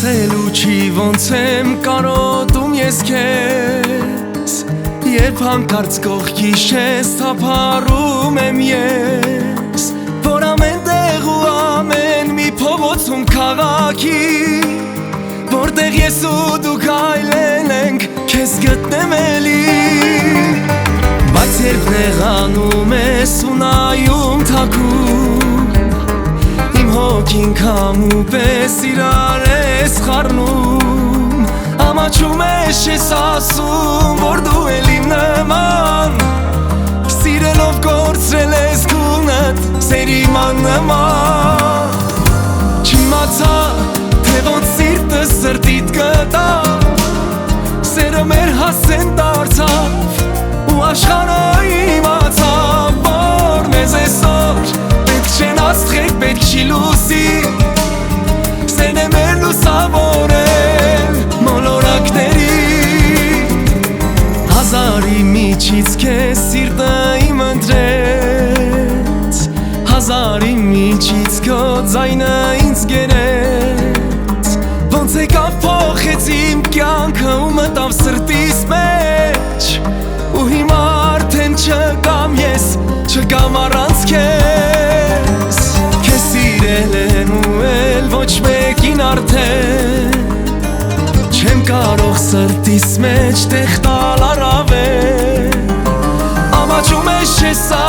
ասելու չի ոնց եմ կարոտում ես քեզ Երբ հանկարծ կողքիս ես թափառում եմ ես Որ ամեն տեղ ու ամեն մի փողոցում քաղաքի Որտեղ ես ու դու քայլել ենք քեզ գտնեմ էլի Բայց երբ նեղանում ես ու նայում թաքուն Հոգին քամու պես իրար ես խառնում Ամաչում ես ես ասում, որ դու էլ իմ նման Սիրելով կորցրել ես քունդ, սերիման նման Չիմացա, թե ոնց սիրտս սրտիդ գտա Սերը մեր հասեն դարձավ ու աշխարհը իմացավ Որ մեզ այսօր չեն աստղեք պետք չի լուսի Սեն է մեր լուսավորել մոլորակների Հազարի միջից կեզ սիրտը իմ ընտրեց Հազարի միջից քո ձայնը ինձ գերեց Ոնց եկավ փոխեց իմ կյանքը ու մտավ սրտիս մեջ Ու հիմա արդեն չկամ ես, չկամ առանց քեզ ոչ մեկին արդեն Չեմ կարող սրտիս մեջ տեղ տալ առավել Ամաչում ես չես